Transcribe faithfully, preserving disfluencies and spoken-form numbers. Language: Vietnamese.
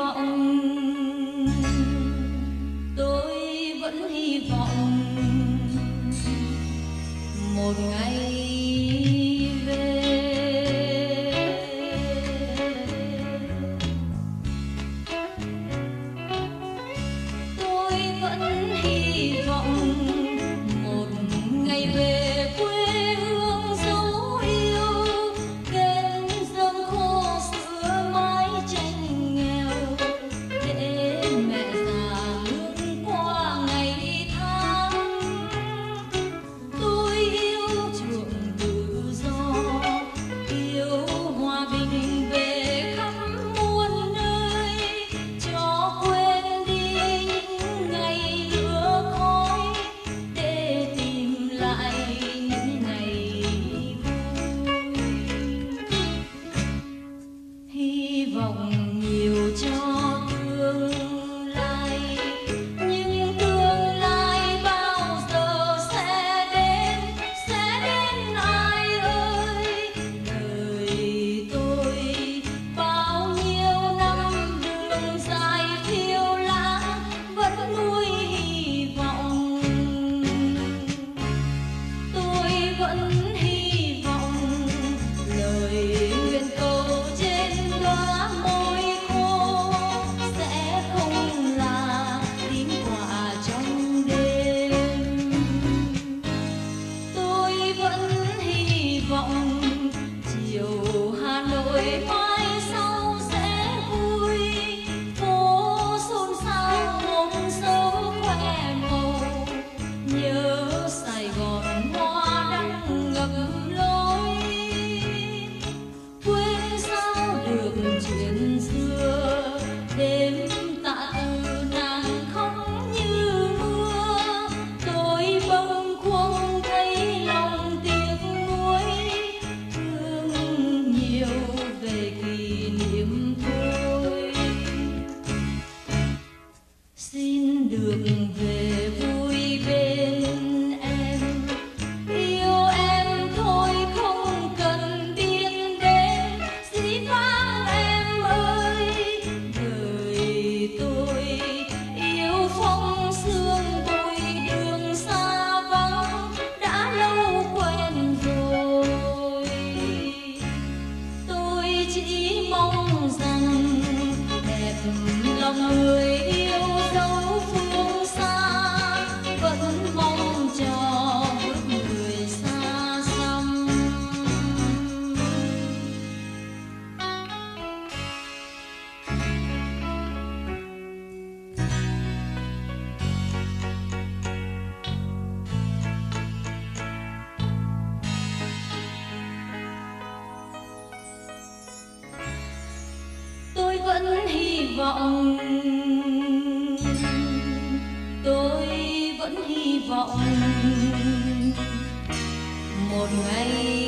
vọng, tôi vẫn hy vọng một ngày về. Tôi vẫn hy vọng một ngày về quê hương dấu yêu, kênh dâng khô sữa mái tranh nghèo, để mẹ già lướt qua ngày tháng. Tôi yêu chuộng tự do, yêu hòa bình về khắp muôn nơi, cho quên đi những ngày lửa khói, để tìm lại những ngày vui. Hy vọng nhiều cho tương lai, nhưng tương lai bao giờ sẽ đến, sẽ đến ai ơi? Đời tôi bao nhiêu năm đường dài phiêu lãng, vẫn nuôi hy vọng. Tôi vẫn hy vọng lời nguyện cầu trên đóa môi khô sẽ không là tiếng quả trong đêm. Tôi vẫn hy vọng chiều Hà Nội mai sau sẽ vui, phố xôn xao một sớm khoe màu, nhớ Sài Gòn hoa đăng ngập lối. Quên sao được chuyện xưa, đêm tạ từ nàng khóc như mưa, tôi bâng khuâng thấy lòng tiếc nuối, thương nhiều về kỷ niệm thôi. Xin được về vui bên em, yêu em thôi không cần biết đến dĩ vãng em ơi. Đời tôi yêu phong sương bụi đường xa vắng, đã lâu quen rồi. Tôi chỉ mong rằng đẹp lòng người yêu dấu phương xa, vẫn mong cho bước người xa xăm. Tôi vẫn hy vọng, tôi vẫn hy vọng một ngày